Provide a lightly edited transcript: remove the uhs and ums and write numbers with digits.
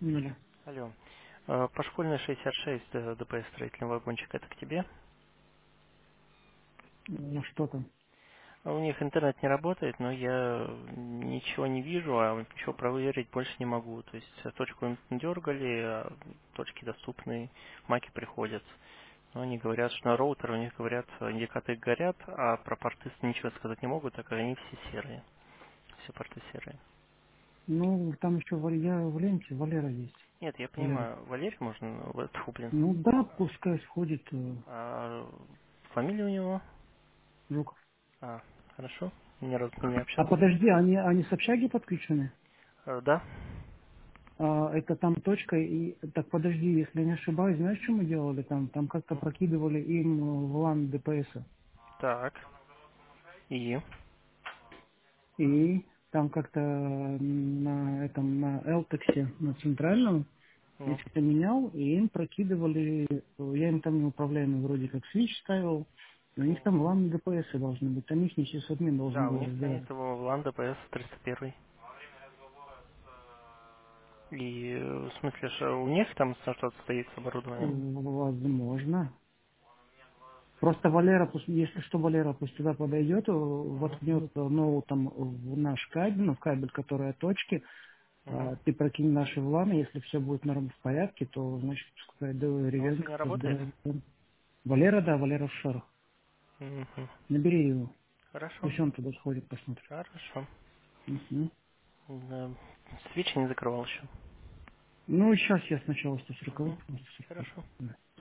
Нуля. Алло. По школьной 66 ДПС строительный вагончик, это к тебе? Ну что там? У них интернет не работает, но я ничего не вижу, а ничего проверить больше не могу. То есть точку дергали, а точки доступны, маки приходят. Но они говорят, что на роутер у них говорят, индикаторы горят, а про порты ничего сказать не могут, так как они все серые. Все порты серые. Ну, там еще я в ленте, Валера есть. Нет, я Валера. понимаю, Валерий можно, блин. Ну да, пускай сходит А фамилия у него? Жуков. А, хорошо. Ни разу с ним не А общался. подожди, они с общаги подключены? Да. Это там точка и... Так подожди, если я не ошибаюсь, знаешь, что мы делали там? Там как-то прокидывали им в лан ДПС. Так. И? И там как-то на Элтексе, на центральном, я Ну, что-то менял, и им прокидывали, я им там неуправляемый вроде как свич ставил, и у них там лан ДПС должны быть, там их сисадмин должен да, у был них разбирать. стоит его Ланда PS 301. И в смысле, что у них там что-то стоит с оборудованием? Возможно. Просто Валера, если что, Валера пусть туда подойдет, Угу. воткнет ноут там в наш кабель, ну, в кабель, который от точки, Угу. ты прокинь наши вланы, если все будет норм в порядке, то, значит, пускай до А он Ревенко сегодня работает? разбирает. Валера, да, Валера в шарах. Угу. Набери его. Хорошо. Пусть он туда сходит, посмотрит. Хорошо. Мгм. Да. Свечи не закрывал еще. Ну, сейчас я сначала с Угу. руководством. Хорошо.